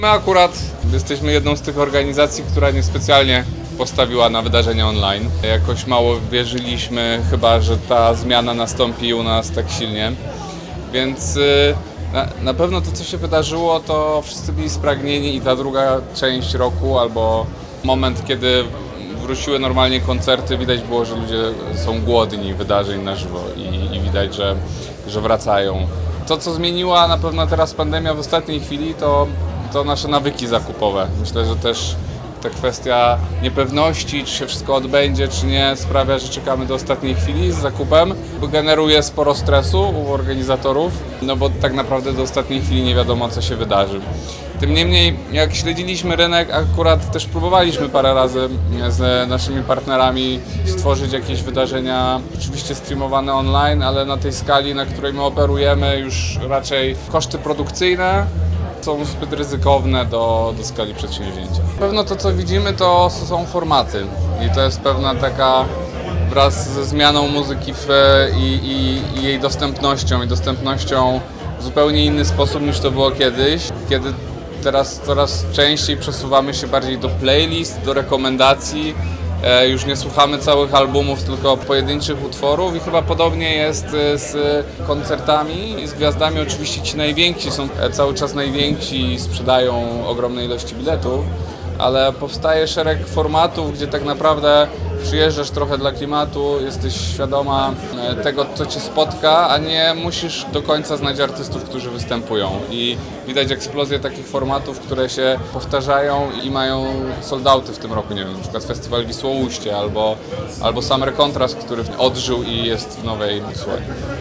My akurat jesteśmy jedną z tych organizacji, która niespecjalnie postawiła na wydarzenia online. Jakoś mało wierzyliśmy chyba, że ta zmiana nastąpi u nas tak silnie. Więc na pewno to, co się wydarzyło, to wszyscy byli spragnieni i ta druga część roku albo moment, kiedy wróciły normalnie koncerty, widać było, że ludzie są głodni wydarzeń na żywo i widać, że wracają. To, co zmieniła na pewno teraz pandemia w ostatniej chwili, to nasze nawyki zakupowe. Myślę, że też ta kwestia niepewności, czy się wszystko odbędzie, czy nie, sprawia, że czekamy do ostatniej chwili z zakupem. Generuje sporo stresu u organizatorów, no bo tak naprawdę do ostatniej chwili nie wiadomo, co się wydarzy. Tym niemniej, jak śledziliśmy rynek, akurat też próbowaliśmy parę razy z naszymi partnerami stworzyć jakieś wydarzenia, oczywiście streamowane online, ale na tej skali, na której my operujemy, już raczej koszty produkcyjne są zbyt ryzykowne do skali przedsięwzięcia. Pewno to, co widzimy, to są formaty i to jest pewna taka wraz ze zmianą muzyki i jej dostępnością w zupełnie inny sposób niż to było kiedyś, kiedy teraz coraz częściej przesuwamy się bardziej do playlist, do rekomendacji. Już nie słuchamy całych albumów, tylko pojedynczych utworów i chyba podobnie jest z koncertami i z gwiazdami. Oczywiście ci najwięksi są cały czas najwięksi i sprzedają ogromne ilości biletów, ale powstaje szereg formatów, gdzie tak naprawdę przyjeżdżasz trochę dla klimatu, jesteś świadoma tego, co cię spotka, a nie musisz do końca znać artystów, którzy występują. I widać eksplozję takich formatów, które się powtarzają i mają sold-outy w tym roku. Nie wiem, na przykład Festiwal Wisłoujście albo Summer Contrast, który odżył i jest w nowej odsłonie.